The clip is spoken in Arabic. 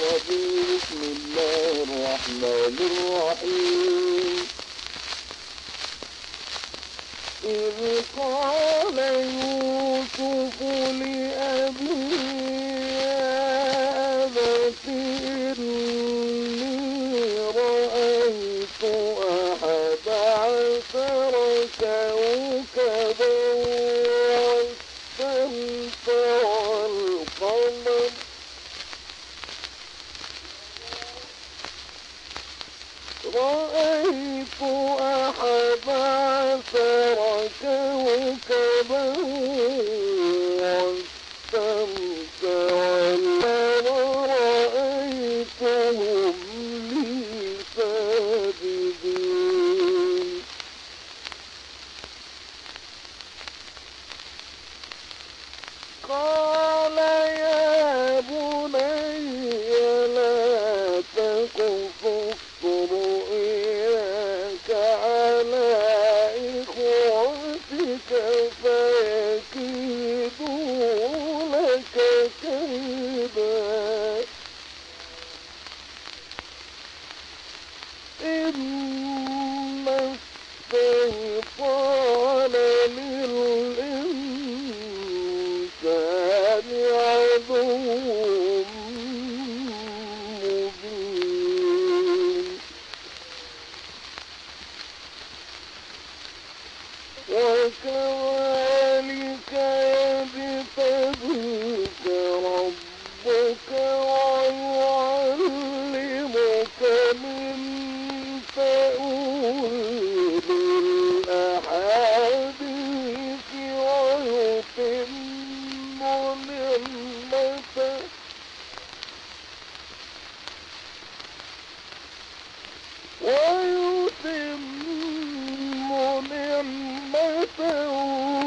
بسم الله الرحمن الرحيم. إذ قال يوسف لأبيه يا أبت إني رأيت أحد عشر كوكبا والشمس والقمر رأيت أحد عشر كوكبا والشمس والقمر رأيتهم لي ساجدين. قال يا بني لا تقصص رؤياك على إخوتك فيكيدوا لك كيدا إن الشيطان للإنسان عدو مبين. وكذلك يجتبيك ربك ويعلمك من تأويل الأحاديث ويتم نعمته